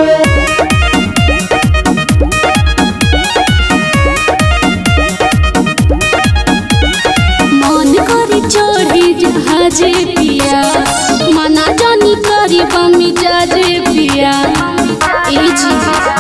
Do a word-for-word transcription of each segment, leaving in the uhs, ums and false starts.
जहाजे पिया मना जानी करी बमी जाजे पिया ए जी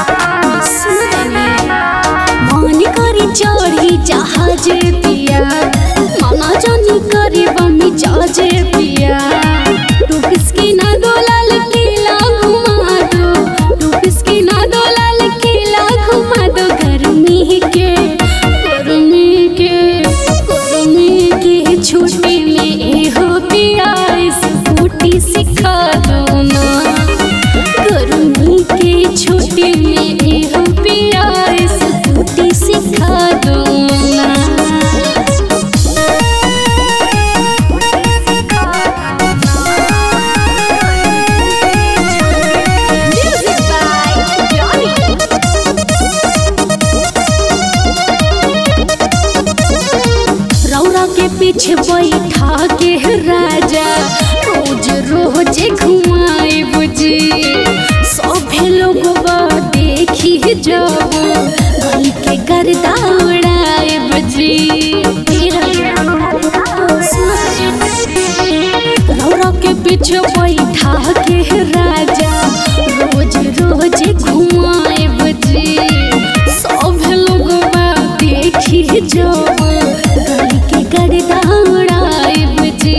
मन करी चढ़ी जहाजे पिया मना जानी करी बमी जाजे पिया टूपिस की ना दोलाल किला घुमा दो टूपिस की ना दोलाल किला घुमा दो गर्मी के गर्मी के गर्मी के छुट्टी में सिखा दो ना गर्मी के छुट्टी में हो पिया स्कूटी सिखा दो ना। रौरा के पीछे बैठा के राजा रोज रोज घुमाए बुझी सभे लोग देखी जब गली के गर्दा उड़ाए बुझी रौरा के पीछे बैठा के राजा रोज रोज घुमाए बुझी सभे लोग देखी जब गली के गर्दा उड़ाए बुझी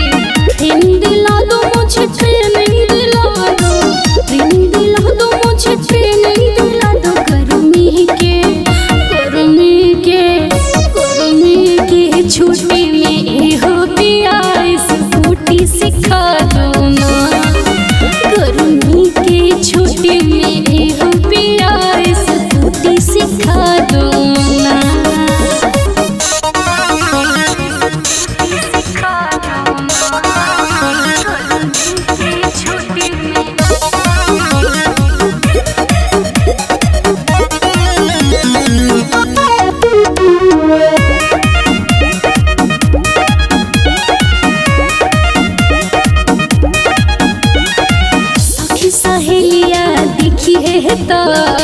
छुट्टी में हो पिया स्कूटी सिखा दो ना गर्मी के छुट्टी में हो पिया स्कूटी सिखा दो ना। सहेलिया दिखी है तो